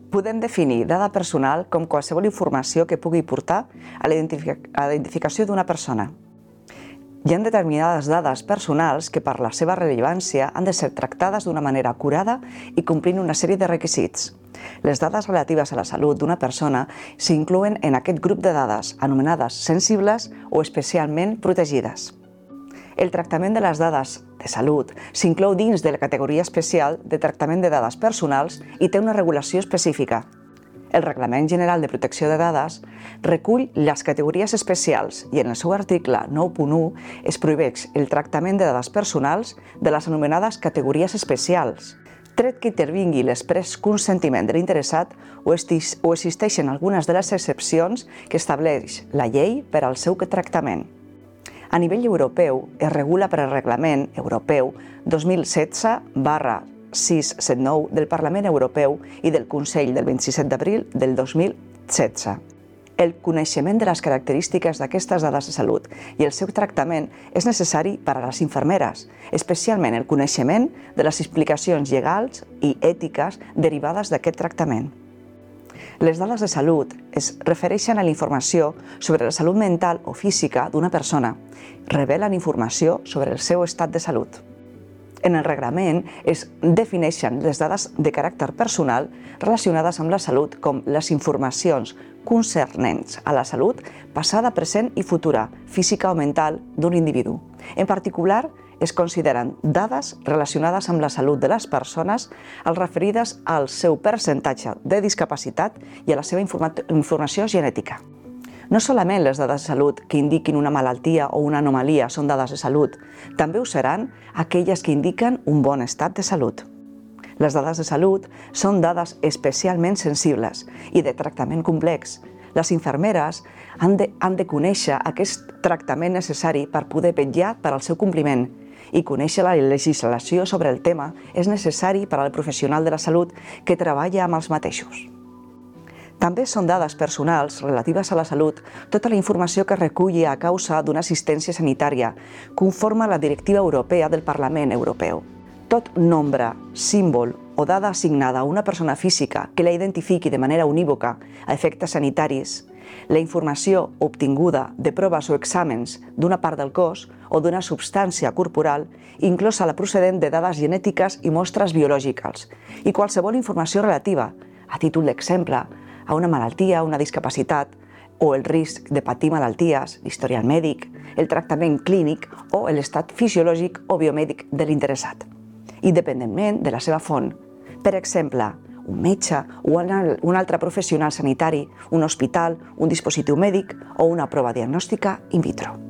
Podem definir dada personal com qualsevol informació que pugui portar a la identificació d'una persona. Hi ha determinades dades personals que, per la seva rellevància, han de ser tractades d'una manera acurada i complint una sèrie de requisits. Les dades relatives a la salut d'una persona s'inclouen en aquest grup de dades, anomenades sensibles o especialment protegides. El tractament de les dades de salut s'inclou dins de la categoria especial de tractament de dades personals i té una regulació específica. El Reglament General de Protecció de Dades recull les categories especials i en el seu article 9.1 es prohibeix el tractament de dades personals de les anomenades categories especials, tret que intervingui l'exprés consentiment de l'interessat o existeixen algunes de les excepcions que estableix la llei per al seu tractament. A nivell europeu, es regula per el Reglament Europeu 2016/679 del Parlament Europeu i del Consell del 27 d'abril del 2016. El coneixement de les característiques d'aquestes dades de salut i el seu tractament és necessari per a les infermeres, especialment el coneixement de les explicacions legals i ètiques derivades d'aquest tractament. Les dades de salut es refereixen a la informació sobre la salut mental o física d'una persona, revelen informació sobre el seu estat de salut. En el reglament es defineixen les dades de caràcter personal relacionades amb la salut com les informacions concernents a la salut passada, present i futura, física o mental d'un individu. En particular, es consideren dades relacionades amb la salut de les persones als referides al seu percentatge de discapacitat i a la seva informació genètica. No solament les dades de salut que indiquin una malaltia o una anomalia són dades de salut, també ho seran aquelles que indiquen un bon estat de salut. Les dades de salut són dades especialment sensibles i de tractament complex. Les infermeres han de conèixer aquest tractament necessari per poder vetllar per al seu compliment i conèixer la legislació sobre el tema és necessari per al professional de la salut que treballa amb els mateixos. També són dades personals relatives a la salut tota la informació que reculli a causa d'una assistència sanitària conforme a la Directiva Europea del Parlament Europeu. Tot nombre, símbol o dada assignada a una persona física que la identifiqui de manera unívoca a efectes sanitaris, la informació obtinguda de proves o exàmens d'una part del cos o d'una substància corporal, inclosa la procedent de dades genètiques i mostres biològiques, i qualsevol informació relativa, a títol d'exemple, a una malaltia, una discapacitat, o el risc de patir malalties, l'historial mèdic, el tractament clínic o l'estat fisiològic o biomèdic de l'interessat, independentment de la seva font. Per exemple, un metge o un altre professional sanitari, un hospital, un dispositiu mèdic o una prova diagnòstica in vitro.